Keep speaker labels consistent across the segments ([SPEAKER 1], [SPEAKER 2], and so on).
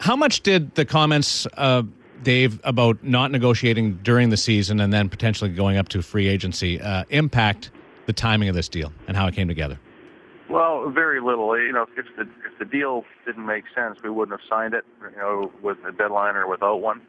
[SPEAKER 1] How much did the comments, Dave, about not negotiating during the season and then potentially going up to free agency impact the timing of this deal and how it came together?
[SPEAKER 2] Well, very little. If the deal didn't make sense, we wouldn't have signed it, with a deadline or without one.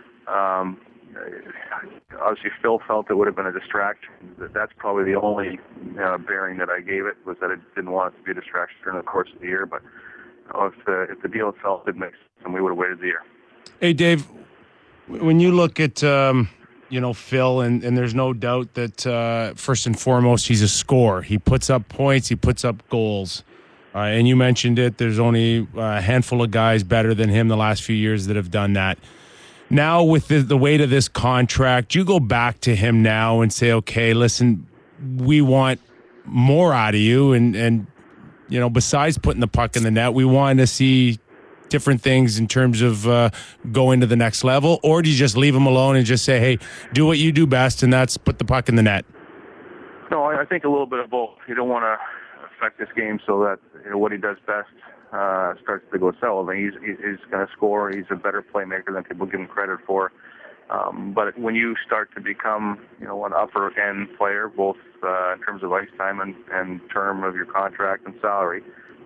[SPEAKER 2] Obviously, Phil felt it would have been a distraction. That's probably the only bearing that I gave it, was that I didn't want it to be a distraction during the course of the year. But if the deal itself did make sense, then we would have waited the year.
[SPEAKER 3] Hey, Dave, when you look at Phil, and there's no doubt that first and foremost he's a scorer. He puts up points, he puts up goals. And you mentioned it, there's only a handful of guys better than him the last few years that have done that. Now with the weight of this contract, you go back to him now and say, okay, listen, we want more out of you. And besides putting the puck in the net, we want to see different things in terms of going to the next level? Or do you just leave him alone and just say, hey, do what you do best, and that's put the puck in the net?
[SPEAKER 2] No, I think a little bit of both. You don't want to affect this game so that what he does best starts to go south. I mean, he's going to score. He's a better playmaker than people give him credit for. But when you start to become, an upper-end player, both in terms of ice time and term of your contract and salary,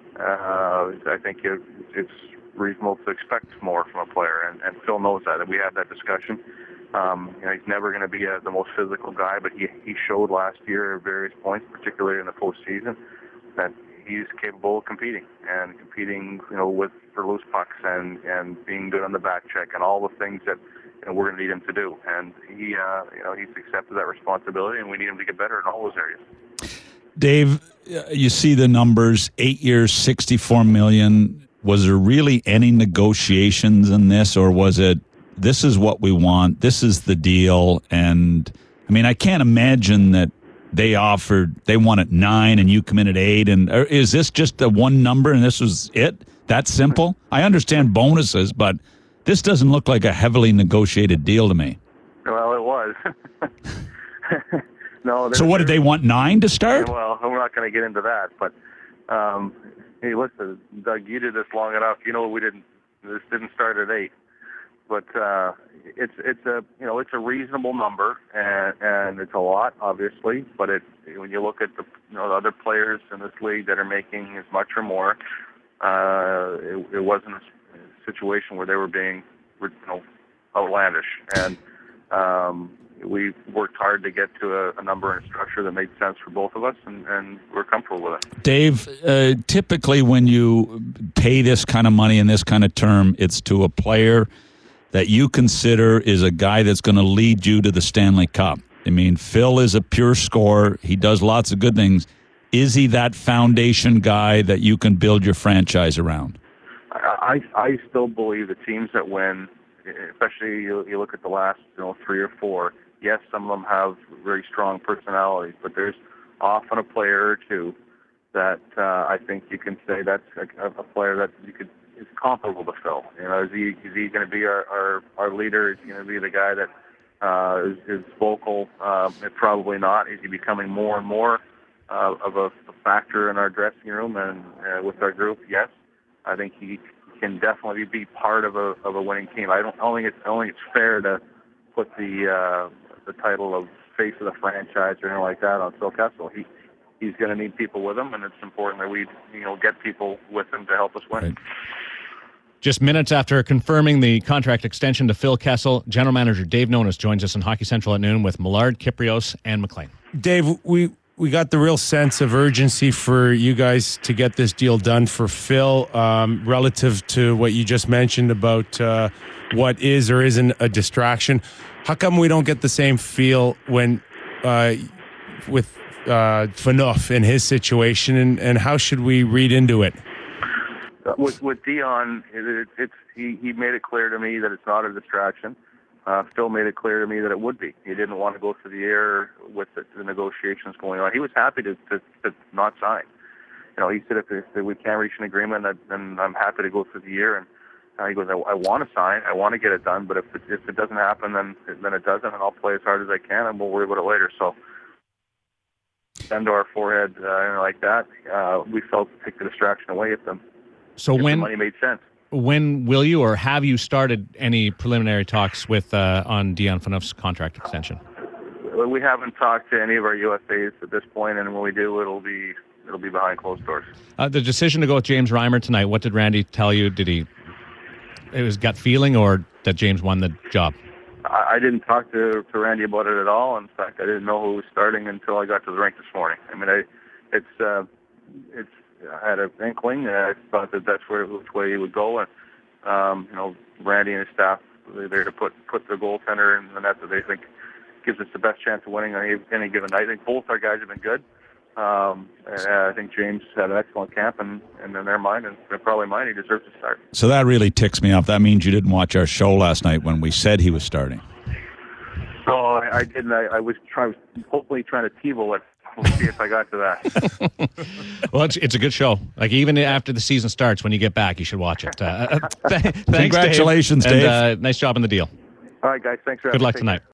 [SPEAKER 2] I think it's reasonable to expect more from a player, and Phil knows that. And we had that discussion. He's never going to be the most physical guy, but he showed last year at various points, particularly in the postseason, that he's capable of competing for loose pucks and being good on the back check and all the things that we're going to need him to do. And he's accepted that responsibility, and we need him to get better in all those areas.
[SPEAKER 4] Dave, you see the numbers: 8 years, $64 million. Was there really any negotiations in this, or was it, this is what we want, this is the deal? And I mean, I can't imagine that they wanted 9 and you committed 8. And is this just the one number and this was it? That simple? I understand bonuses, but this doesn't look like a heavily negotiated deal to me.
[SPEAKER 2] Well, it was. No.
[SPEAKER 4] So what, did they want 9 to start?
[SPEAKER 2] Well, we're not going to get into that, but hey, listen, Doug, you did this long enough. This didn't start at 8, but it's a reasonable number, and it's a lot, obviously. But when you look at the other players in this league that are making as much or more, it wasn't a situation where they were being, outlandish. And we worked hard to get to a number and a structure that made sense for both of us, and we're comfortable with it.
[SPEAKER 4] Dave, typically when you pay this kind of money in this kind of term, it's to a player that you consider is a guy that's going to lead you to the Stanley Cup. I mean, Phil is a pure scorer. He does lots of good things. Is he that foundation guy that you can build your franchise around?
[SPEAKER 2] I still believe the teams that win, especially you look at the last 3 or 4, yes, some of them have very strong personalities, but there's often a player or two that I think you can say that's a player that is comparable to Phil. Is he going to be our leader? Is he going to be the guy that is vocal? Probably not. Is he becoming more and more of a factor in our dressing room and with our group? Yes, I think he can definitely be part of a winning team. I don't think it's fair to put the title of face of the franchise or anything like that on Phil Kessel. He's going to need people with him, and it's important that we get people with him to help us win.
[SPEAKER 4] Right.
[SPEAKER 1] Just minutes after confirming the contract extension to Phil Kessel, General Manager Dave Nonis joins us on Hockey Central at noon with Millard, Kypreos, and McLean.
[SPEAKER 3] Dave, we got the real sense of urgency for you guys to get this deal done for Phil, relative to what you just mentioned about what is or isn't a distraction. How come we don't get the same feel when with Phaneuf in his situation, and how should we read into it?
[SPEAKER 2] With Dion, he made it clear to me that it's not a distraction. Phil made it clear to me that it would be. He didn't want to go through the air with the negotiations going on. He was happy to not sign. He said if we can't reach an agreement, then I'm happy to go through the year. And he goes, I want to sign, I want to get it done, but if it doesn't happen, then it doesn't, and I'll play as hard as I can, and we'll worry about it later. So, gun to our forehead, like that, we felt to take the distraction away if the money made sense.
[SPEAKER 1] when will you, or have you started any preliminary talks with on Dion Phaneuf's contract extension?
[SPEAKER 2] We haven't talked to any of our UFAs at this point, and when we do, it'll be behind closed doors.
[SPEAKER 1] The decision to go with James Reimer tonight, what did Randy tell you? It was gut feeling, or that James won the job? I
[SPEAKER 2] didn't talk to Randy about it at all. In fact, I didn't know who was starting until I got to the rink this morning. I mean, I had an inkling. I thought that's which way he would go, and Randy and his staff, they're there to put the goaltender in the net that they think gives us the best chance of winning on any given night. I think both our guys have been good. And I think James had an excellent camp, and in their mind, and probably mine, he deserves to start.
[SPEAKER 4] So that really ticks me off. That means you didn't watch our show last night when we said he was starting.
[SPEAKER 2] No, I didn't. I was hopefully trying to TiVo it. We'll see if I got to that.
[SPEAKER 1] Well, it's a good show. Like, even after the season starts, when you get back, you should watch it. Thanks,
[SPEAKER 4] Congratulations, Dave.
[SPEAKER 1] And, nice job on the deal.
[SPEAKER 2] All right, guys. Thanks for having me.
[SPEAKER 1] Good luck tonight.